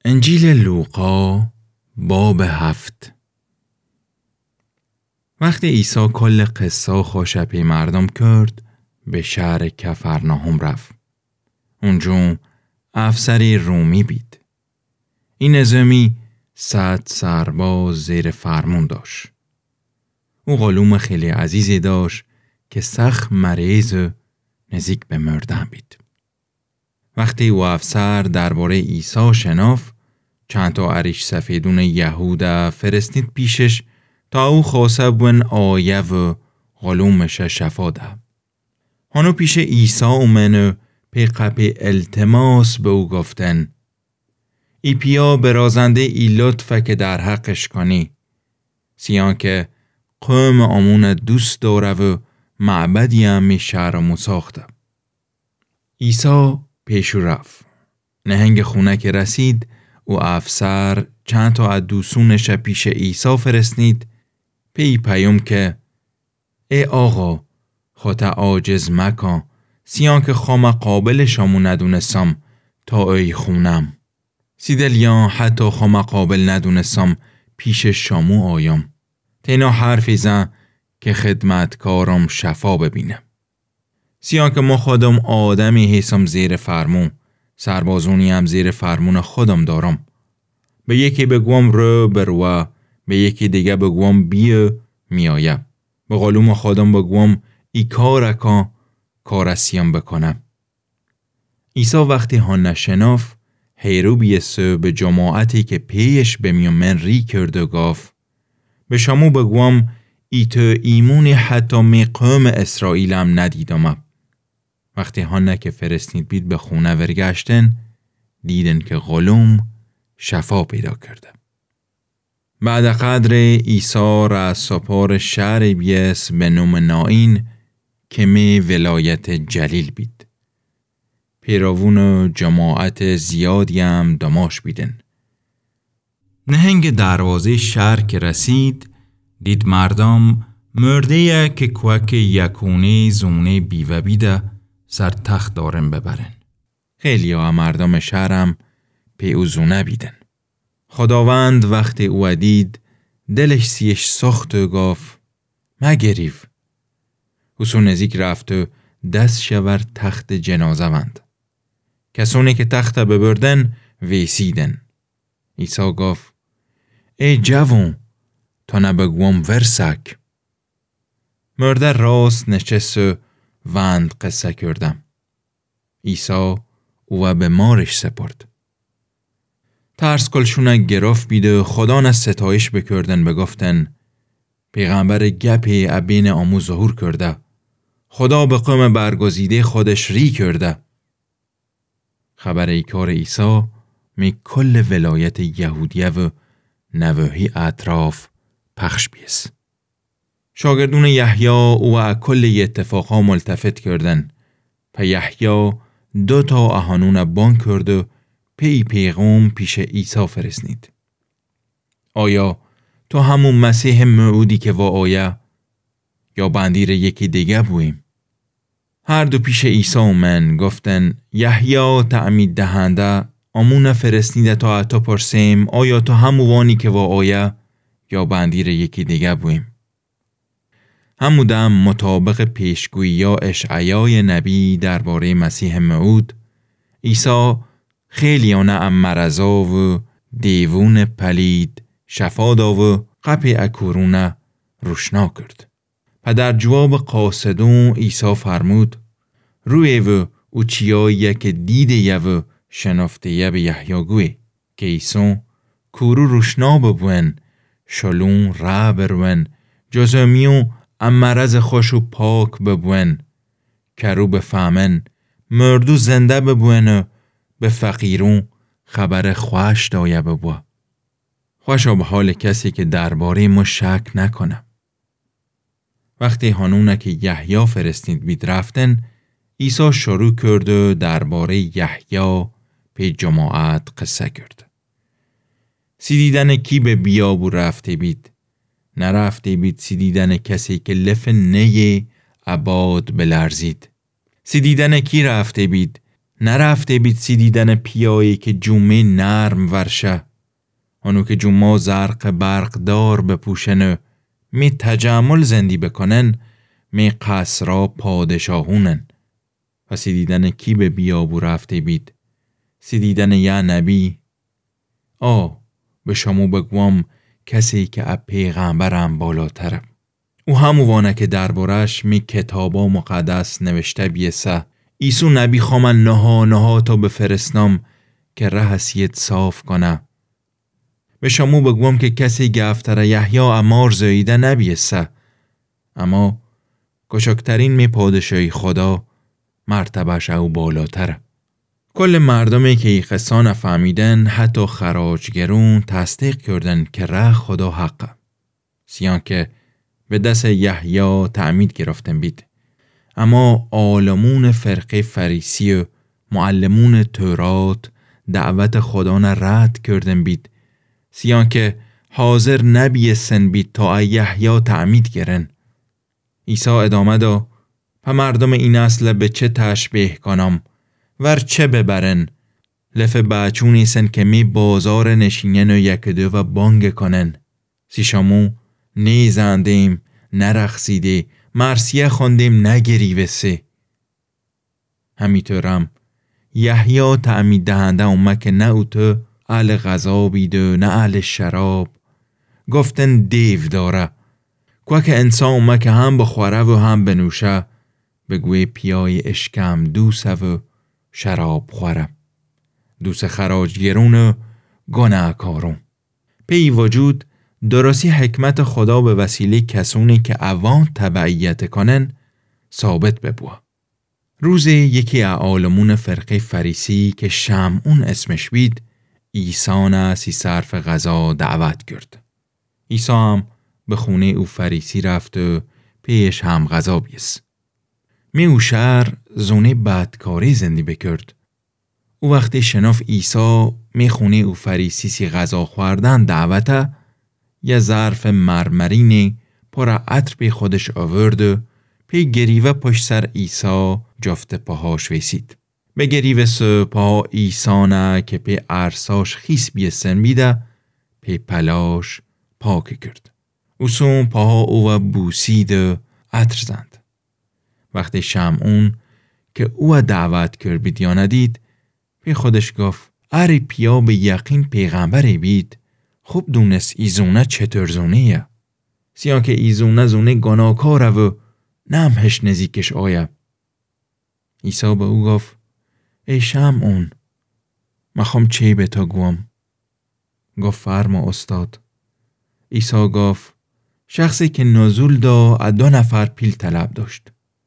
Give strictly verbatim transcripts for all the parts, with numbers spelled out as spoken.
انجیل لوقا باب هفت. وقتی عیسی کل قصه خوشپی مردم کرد، به شهر کفرناهم رفت. اونجا افسری رومی بید. این نظامی صد سرباز زیر فرمون داشت. او غلوم خیلی عزیزی داشت که سخت مریض نزدیک به مردن بید. وقتی او افسر درباره عیسی شناخت، چند تا عریش سفیدون یهودا فرستید پیشش تا او خواسته بون آیه و غلومش شفا ده. هنو پیش عیسی اومن پی قپی التماس به او گفتن: ای پیا برازنده ای لطفه که در حقش کنی، سیان که قوم آمون دوست داره و معبدی هم می شهرمو ساخته. عیسی پیشو رفت. نهنگ خونه که رسید، او افسر چند تا از دوستونش پیش عیسی فرستید پی پیام که ای آقا، خودت عاجز مکن، سیان که خام قابل شامو ندونستم تا ای خونم. سیدلیان حتی خام قابل ندونستم پیش شامو آیم. تینا حرفی زن که خدمتکارم شفا ببینه. سیان که ما خودم آدمی هستم زیر فرمون، سربازونی هم زیر فرمون خودم دارم. به یکی بگوام رو برو، به یکی دیگه بگوام بیا میایم. به غلوم خودم بگوام ای کار کن، کارسیم بکنم. عیسی وقتی ها نشناف، هیرو بیسته به جماعتی که پیش به میامن ری کرد و گفت: به شما بگوام ای تو ایمونی حتی می قوم اسرائیل هم ندیدم. وقتی ها که فرستید بید به خونه ورگشتن، دیدن که غلوم شفا پیدا کرده. بعد قدر عیسی را از سپار شهر بیس به نام نائین که می ولایت جلیل بید. پیروون و جماعت زیادی هم دماش بیدن. نهنگ دروازه شهر که رسید، دید مردم مرده که کوک یکونه زونه بیوه بیده سر تخت دارن ببرن. خیلی ها مردم شهرم پی او زونه بیدن. خداوند وقتی او دید، دلش سیش سخت و گفت: مگریف. او نزدیک رفت و دست شور تخت جنازه وند. کسانی که تخت ببردن ویسیدن. عیسی گفت: ای جوان، تا نبگوام ورسک. مرده راست نشست و وند قصه کردم. عیسی او به مارش سپرد. ترس کلشونه گرفت بیده خدا نه ستایش بکردن بگفتن: پیغمبر گپی ابین آمو ظهور کرده. خدا به قوم برگزیده خودش ری کرده. خبر ای کار عیسی می کل ولایت یهودیه و نواحی اطراف پخش بیس. شاگردون یحیی او کل اتفاقا ملتفت کردن. پا یحیی دو تا اهانون بان کرد و پی پیغام پیش عیسی فرستید. آیا تو همون مسیح موعودی که وا آیه یا بندیر یکی دیگه بویم؟ هر دو پیش عیسی اومن گفتن: یحیی تعمید دهنده آمون فرستیده تا عطا پرسیم آیا تو هموانی که وا آیه یا بندیر یکی دیگه بویم؟ همودم مطابق پیشگویی یا اشعیای نبی درباره مسیح موعود، عیسی خیلیانه ام مرضا و دیوون پلید شفا دا و قپی اکورونه روشنا کرد. پا در جواب قاصدون عیسی فرمود: روی و او چیایی که دیده یه و شنفته یه به یحیی گوی که عیسی کورو روشنا ببون، شلون را برون، جزمیو ام مرض خوشو پاک ببون، کرو بفهمن، مردو زنده ببون، به فقیرون خبر خوش دایه ببو. خوشا به حال کسی که درباره ما شک نکنه. وقتی هانونه که یحیی فرستید بید رفتن، عیسی شروع کرد و درباره یحیی پی جماعت قصه کرد. سی دیدن کی به بیابو رفته بید؟ نرفته بید سی دیدن کسی که لف نیه عباد بلرزید. سی دیدن کی رفته بید؟ نرفته بید سی دیدن پیایی که جومه نرم ورشه. آنو که جوما زرق برق دار بپوشنه می تجمل زندی بکنن می قصرا پادشاهونن. و سی دیدن کی به بیابو رفته بید؟ سی دیدن یا نبی؟ آ به شما بگوام کسی که اب پیغمبرم بالاتره. او هموانه که دربارش می کتابا مقدس نوشته بیسه ایسو نبی خوامن نها نها تا بفرستنام که ره سیت صاف کنه. به شما بگوام که کسی گفتر یحیی امار زاییده نبیسه، اما کشکترین می پادشاهی خدا مرتبهش او بالاتره. کل مردمی که ای قصه نفهمیدن حتی خراجگرون تصدیق کردن که ره خدا حقه. سیان که به دست یحیی تعمید گرفتن بید. اما عالمون فرقه فریسی و معلمون تورات دعوت خدا نه رد کردن بید. سیان که حاضر نبیستن بید تا یحیی تعمید گرن. عیسی ادامه دا پا مردم این اصل به چه تشبیه کنم ور چه ببرن لف بچونی سن که می بازار نشینن و یک دو و بانگ کنن. سی شامو نیزندیم نرخصیده مرسیه خوندیم نگریوسه. همیطورم یحیی تعمید دهنده اومه که نه او تو اهل غذا بیده نه اهل شراب. گفتن دیو داره که که انسان اومه که هم بخوره و هم بنوشه بگوی پیای اشکم دوسه و شراب خوره. دوس خراجگرون و گناه کارون. پی وجود درستی حکمت خدا به وسیله کسونی که اوان تبعیت کنن ثابت ببوه. روز یکی عالمون فرقه فریسی که شمعون اسمش بید عیسی نسی صرف غذا دعوت کرد. عیسی هم به خونه او فریسی رفت و پیش هم غذا بیس. می او شهر زونه بدکاری زندی بکرد. او وقتی شناف عیسی می خونه او فریسی سی غذا خوردن دعوته یه ظرف مرمرینی پر عطر به خودش آورد و پی گریوه پشت سر عیسی جفت پاهاش ویسید. به گریوه سو پاها عیسی نه که پی ارساش خیس بیستن بیده پی پلاش پاک کرد. او سون پاها او بوسید و عطر زند. وقتی شمعون که او دعوت کرد بید یا ندید پی خودش گفت اری پیا به یقین پیغمبری بید خوب دونست ایزونه چطور زونه یه. سیان که ایزونه زونه گناهکاره و نمهش نزیکش آیه. عیسی به او گفت ای شمعون مخوام چی به تا گوام؟ گفت فرما استاد. عیسی گفت شخصی که نزول دا دو نفر پیل طلب داشت.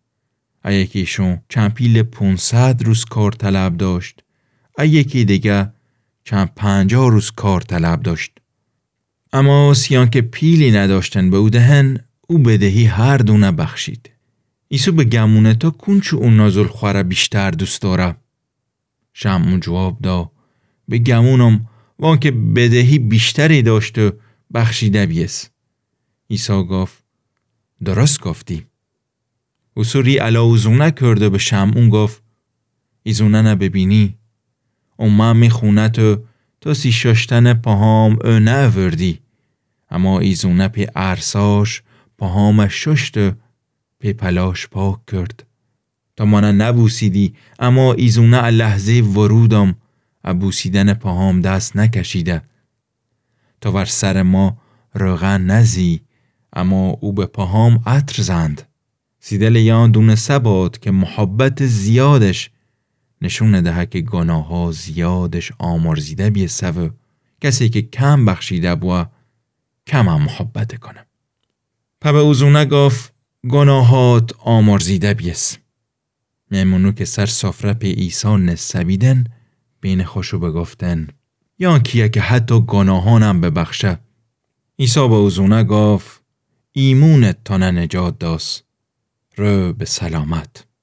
یکیشون چند پیل پونصد روز کار طلب داشت. یکی دیگه چند پنجاه روز کار طلب داشت. اما سیان که پیلی نداشتن به او دهن او بدهی هر دونه بخشید. عیسی به گمونه تا کنچو اون نازل خوره بیشتر دوست داره. شمعون جواب دا به گمونم وان که بدهی بیشتری داشت و بخشیده بیس. عیسی گفت درست گفتی. او سوری علاوزونه کرده به شمعون گفت ایزونه نببینی اومه می خونه تو تا سی ششتن پاهام او نوردی. اما ایزونه پی ارساش پاهام ششت پی پلاش پاک کرد. تا منه نبوسیدی اما ایزونه لحظه ورودم بوسیدن پاهام دست نکشیده. تا ور سر ما روغن نزی اما او به پاهام عطر زند. سیدل یان دونه سباد که محبت زیادش نشون دهه که گناه ها زیادش آمرزیده بیسته و کسی که کم بخشیده بوا کم هم محبت کنه. پا به اوزونه گفت گناهات آمرزیده بیس. میمونو که سر سفره پی عیسی نسبیدن بین خوشو بگفتن یا کیه که حتی گناهانم ببخشه. عیسی به اوزونه گفت ایمونت تا نجات داست. رو به سلامت.